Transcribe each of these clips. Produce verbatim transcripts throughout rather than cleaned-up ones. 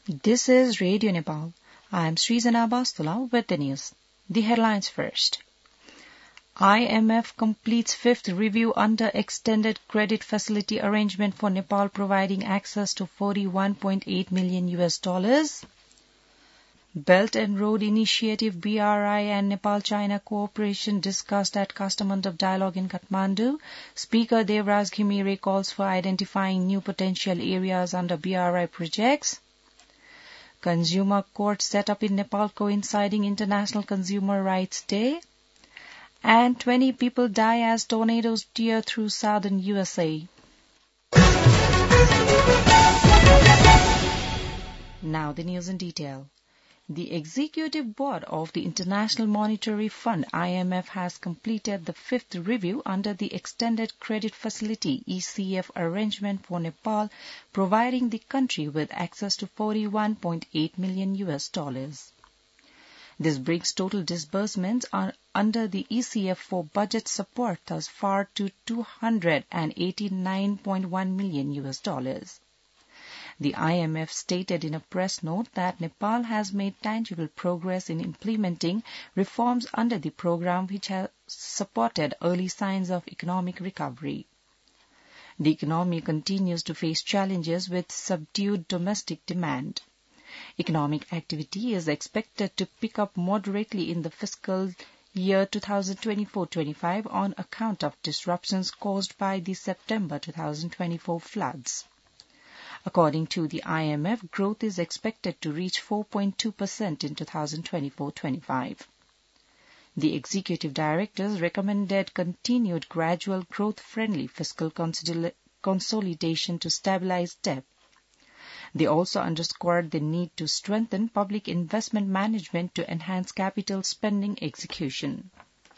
This is Radio Nepal. I am Srizana Bastula with the news. The headlines first. I M F completes fifth review under extended credit facility arrangement for Nepal, providing access to forty-one point eight million U S dollars. Belt and Road Initiative B R I and Nepal-China cooperation discussed at Kastamondap Dialogue in Kathmandu. Speaker Devraj Ghimire calls for identifying new potential areas under B R I projects. Consumer court set up in Nepal coinciding International Consumer Rights Day. And twenty people die as tornadoes tear through southern U S A. Now the news in detail. The Executive Board of the International Monetary Fund, I M F, has completed the fifth review under the Extended Credit Facility E C F arrangement for Nepal, providing the country with access to forty-one point eight million U S dollars. This brings total disbursements under the E C F for budget support thus far to two hundred eighty-nine point one million U S dollars. The I M F stated in a press note that Nepal has made tangible progress in implementing reforms under the program, which has supported early signs of economic recovery. The economy continues to face challenges with subdued domestic demand. Economic activity is expected to pick up moderately in the fiscal year twenty twenty-four twenty-five on account of disruptions caused by the September twenty twenty-four floods. According to the I M F, growth is expected to reach four point two percent in twenty twenty-four twenty-five. The executive directors recommended continued gradual growth-friendly fiscal consolidation to stabilize debt. They also underscored the need to strengthen public investment management to enhance capital spending execution.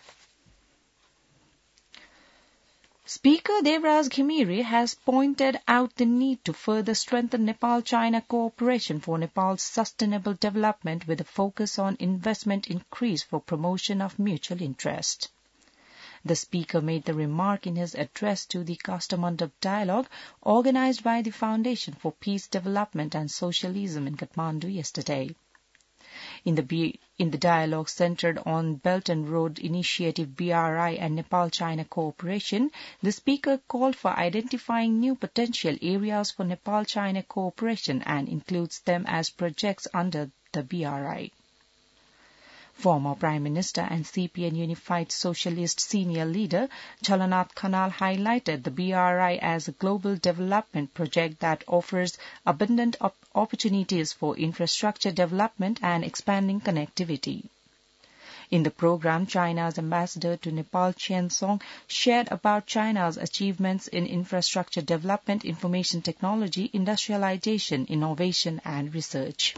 Speaker Devraj Ghimire has pointed out the need to further strengthen Nepal-China cooperation for Nepal's sustainable development with a focus on investment increase for promotion of mutual interest. The speaker made the remark in his address to the Kastamondap Dialogue organized by the Foundation for Peace, Development and Socialism in Kathmandu yesterday. In the, B, in the dialogue centered on Belt and Road Initiative B R I and Nepal-China cooperation, the speaker called for identifying new potential areas for Nepal-China cooperation and includes them as projects under the B R I. Former Prime Minister and C P N Unified Socialist senior leader Jhalanath Khanal highlighted the B R I as a global development project that offers abundant op- opportunities for infrastructure development and expanding connectivity. In the program, China's ambassador to Nepal, Chen Song, shared about China's achievements in infrastructure development, information technology, industrialization, innovation and research.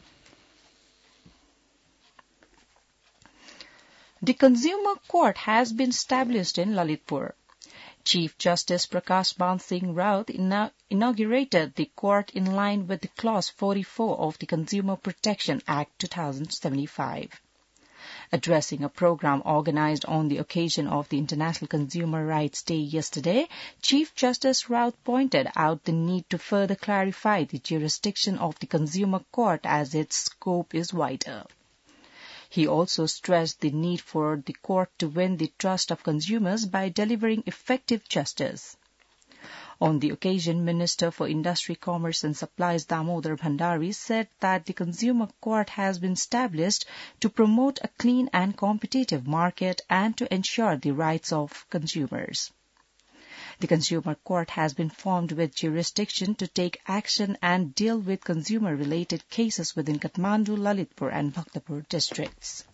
The Consumer Court has been established in Lalitpur. Chief Justice Prakash Ban Singh Raut inaugurated the court in line with the Clause forty-four of the Consumer Protection Act nineteen seventy-five. Addressing a program organized on the occasion of the International Consumer Rights Day yesterday, Chief Justice Raut pointed out the need to further clarify the jurisdiction of the Consumer Court as its scope is wider. He also stressed the need for the court to win the trust of consumers by delivering effective justice. On the occasion, Minister for Industry, Commerce and Supplies Damodar Bhandari said that the Consumer Court has been established to promote a clean and competitive market and to ensure the rights of consumers. The Consumer Court has been formed with jurisdiction to take action and deal with consumer-related cases within Kathmandu, Lalitpur and Bhaktapur districts.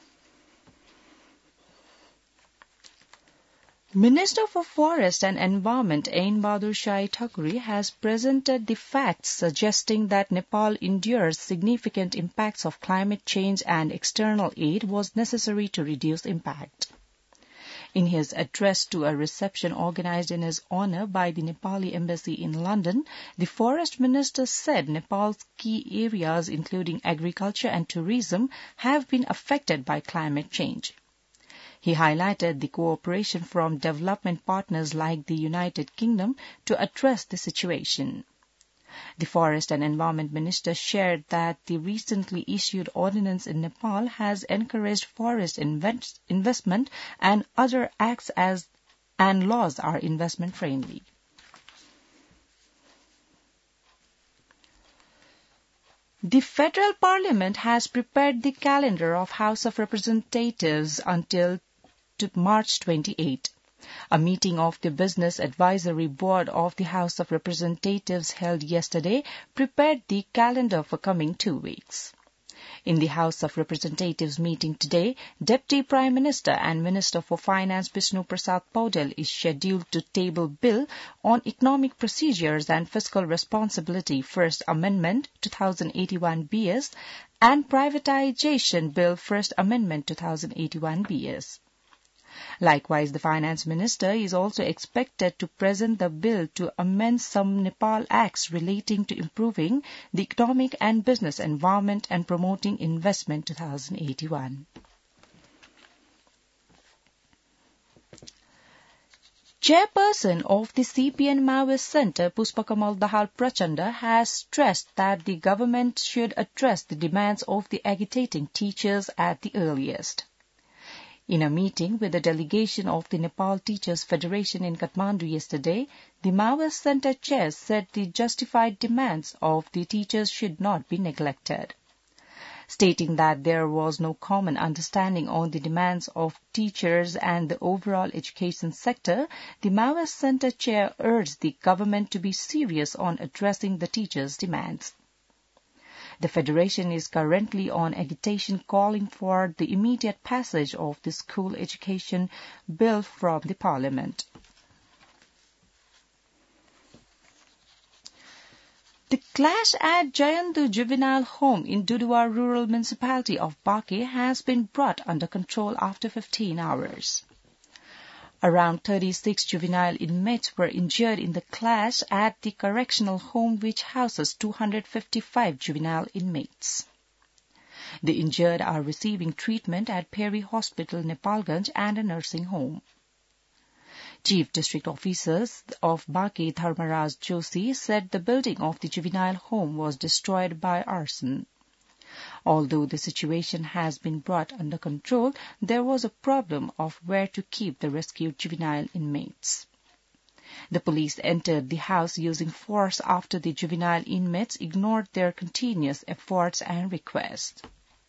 Minister for Forest and Environment Ain Bahadur Shai Thakuri has presented the facts suggesting that Nepal endures significant impacts of climate change and external aid was necessary to reduce impact. In his address to a reception organized in his honor by the Nepali Embassy in London, the Forest Minister said Nepal's key areas, including agriculture and tourism, have been affected by climate change. He highlighted the cooperation from development partners like the United Kingdom to address the situation. The Forest and Environment Minister shared that the recently issued ordinance in Nepal has encouraged forest invest- investment and other acts as and laws are investment friendly. The Federal Parliament has prepared the calendar of House of Representatives until March twenty-eighth. A meeting of the Business Advisory Board of the House of Representatives held yesterday prepared the calendar for coming two weeks. In the House of Representatives meeting today, Deputy Prime Minister and Minister for Finance Bishnu Prasad Paudel is scheduled to table Bill on Economic Procedures and Fiscal Responsibility First Amendment twenty eighty-one B S and Privatization Bill First Amendment twenty eighty-one B S. Likewise, the Finance Minister is also expected to present the bill to amend some Nepal acts relating to improving the economic and business environment and promoting investment twenty eighty-one. Chairperson of the C P N Maoist Centre, Pushpakamal Dahal Prachanda, has stressed that the government should address the demands of the agitating teachers at the earliest. In a meeting with a delegation of the Nepal Teachers Federation in Kathmandu yesterday, the Maoist Centre chair said the justified demands of the teachers should not be neglected. Stating that there was no common understanding on the demands of teachers and the overall education sector, the Maoist Centre chair urged the government to be serious on addressing the teachers' demands. The Federation is currently on agitation calling for the immediate passage of the school education bill from the Parliament. The clash at Jayandu Juvenile Home in Dudua Rural Municipality of Baque has been brought under control after fifteen hours. Around thirty-six juvenile inmates were injured in the clash at the correctional home, which houses two hundred fifty-five juvenile inmates. The injured are receiving treatment at Peri Hospital, Nepalganj, and a nursing home. Chief District Officers of Baque, Dharmaraj Joshi, said the building of the juvenile home was destroyed by arson. Although the situation has been brought under control, there was a problem of where to keep the rescued juvenile inmates. The police entered the house using force after the juvenile inmates ignored their continuous efforts and requests.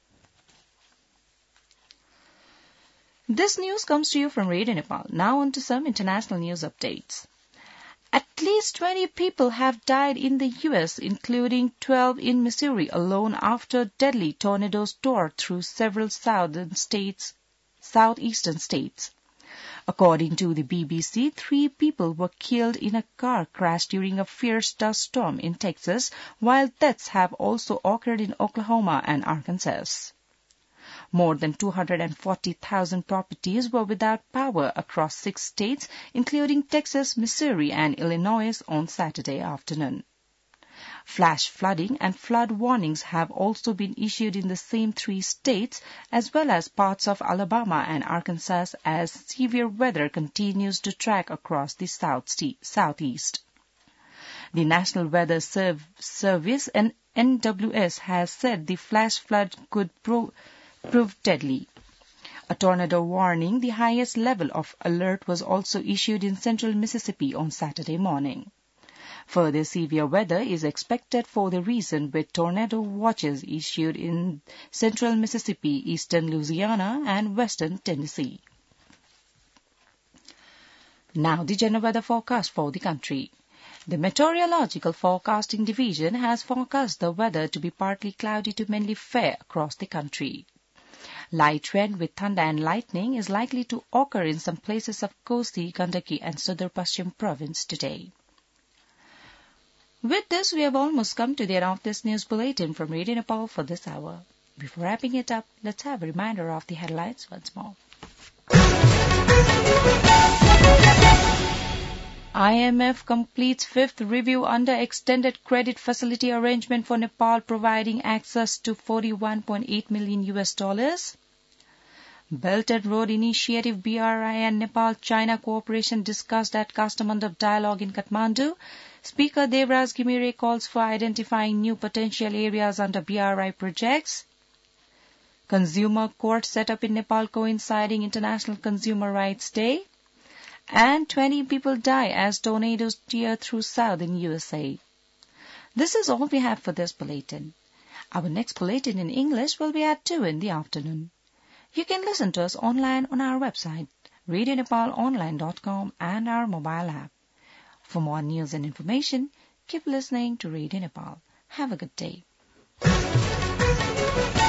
This news comes to you from Radio Nepal. Now on to some international news updates. At least twenty people have died in the U S, including twelve in Missouri alone, after deadly tornadoes tore through several southern states, southeastern states. According to the B B C, three people were killed in a car crash during a fierce dust storm in Texas, while deaths have also occurred in Oklahoma and Arkansas. More than two hundred forty thousand properties were without power across six states, including Texas, Missouri, and Illinois on Saturday afternoon. Flash flooding and flood warnings have also been issued in the same three states, as well as parts of Alabama and Arkansas, as severe weather continues to track across the south southeast. The National Weather Serv- Service and N W S has said the flash flood could prove proved deadly. A tornado warning, the highest level of alert, was also issued in central Mississippi on Saturday morning. Further severe weather is expected for the region, with tornado watches issued in central Mississippi, eastern Louisiana, and western Tennessee. Now the general weather forecast for the country. The Meteorological Forecasting Division has forecast the weather to be partly cloudy to mainly fair across the country. Light rain with thunder and lightning is likely to occur in some places of Kosi, Gandaki, and Sudar Paschim province today. With this, we have almost come to the end of this news bulletin from Radio Nepal for this hour. Before wrapping it up, let's have a reminder of the headlines once more. I M F completes fifth review under extended credit facility arrangement for Nepal, providing access to forty-one point eight million U S dollars. Belt and Road Initiative B R I and Nepal-China cooperation discussed at Kastamandap Dialogue in Kathmandu. Speaker Devraj Gimire calls for identifying new potential areas under B R I projects. Consumer court set up in Nepal coinciding International Consumer Rights Day. And twenty people die as tornadoes tear through south in U S A. This is all we have for this bulletin. Our next bulletin in English will be at two in the afternoon. You can listen to us online on our website, radio nepal online dot com, and our mobile app. For more news and information, keep listening to Radio Nepal. Have a good day.